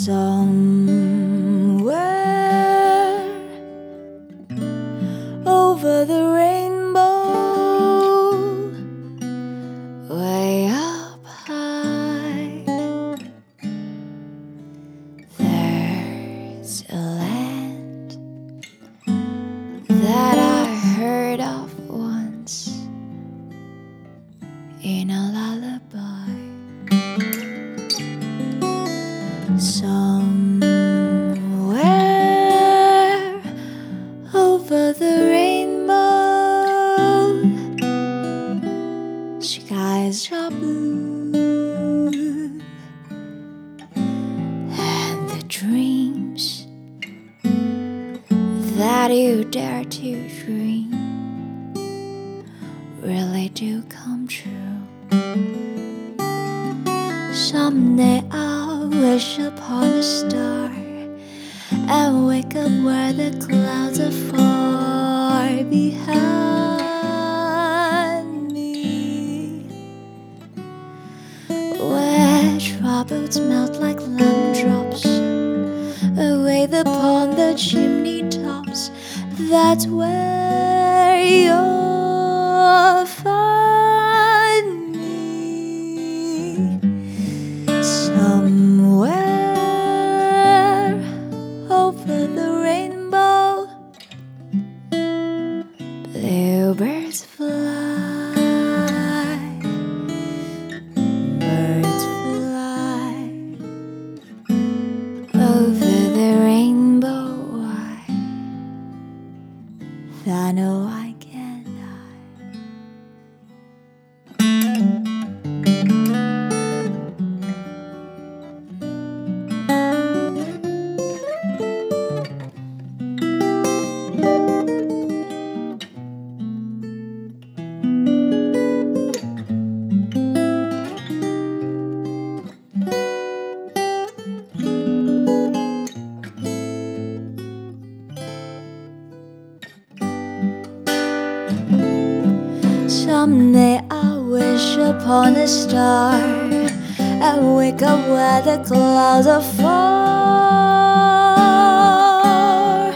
Somewhere over the rainbow, way up high, there's a land that I heard of once in a lullaby. Somewhere over the rainbow, skies are blue, and the dreams that you dare to dream really do come true. Someday I'll wish upon a star and wake up where the clouds are far behind me, where troubles melt like lemon drops away upon the chimney tops. That's where you'll find me. Somewhere over the rainbow, bluebirds fly, birds fly over the rainbow. I know I can't die. Someday I'll wish upon a star and wake up where the clouds are far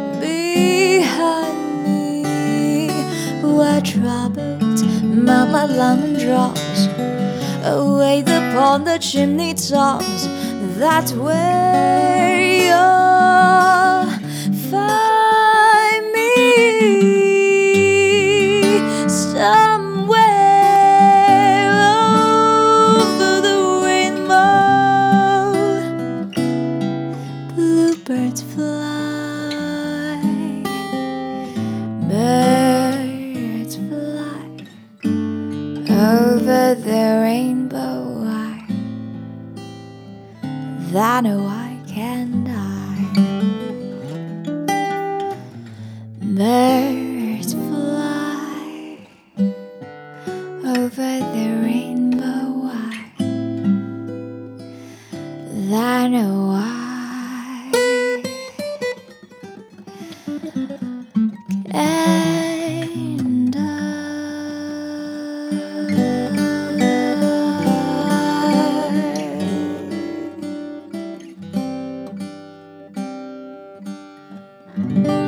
behind me, where troubles melt like lemon drops away upon the chimney tops. That's where you'll find me. Somewhere over the rainbow, bluebirds fly, birds fly over the rainbow. I know I can die. Birds fly over the rainbow. I know I can die.